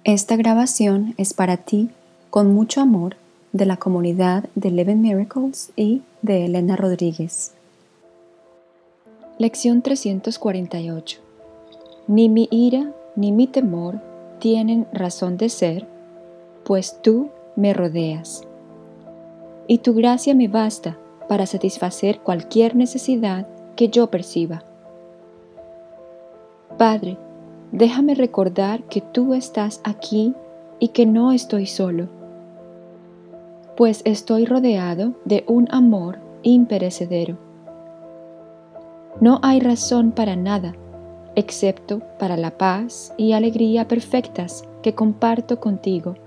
Esta grabación es para ti, con mucho amor, de la comunidad de 11 Miracles y de Elena Rodríguez. Lección 348. Ni mi ira ni mi temor tienen razón de ser, pues tú me rodeas. Y tu gracia me basta para satisfacer cualquier necesidad que yo perciba. Padre, déjame recordar que tú estás aquí y que no estoy solo, pues estoy rodeado de un amor imperecedero. No hay razón para nada, excepto para la paz y alegría perfectas que comparto contigo.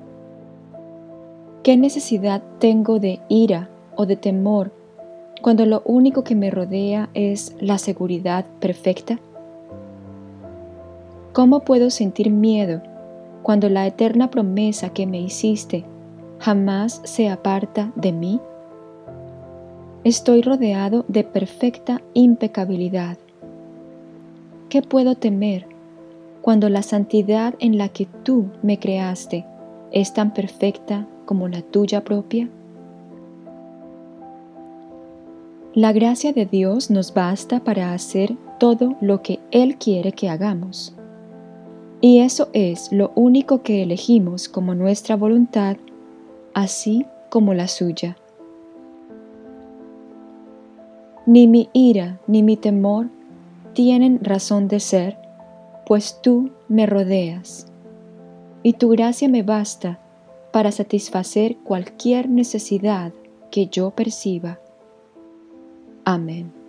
¿Qué necesidad tengo de ira o de temor cuando lo único que me rodea es la seguridad perfecta? ¿Cómo puedo sentir miedo cuando la eterna promesa que me hiciste jamás se aparta de mí? Estoy rodeado de perfecta impecabilidad. ¿Qué puedo temer cuando la santidad en la que tú me creaste es tan perfecta como la tuya propia? La gracia de Dios nos basta para hacer todo lo que Él quiere que hagamos. Y eso es lo único que elegimos como nuestra voluntad, así como la suya. Ni mi ira ni mi temor tienen razón de ser, pues tú me rodeas, y tu gracia me basta para satisfacer cualquier necesidad que yo perciba. Amén.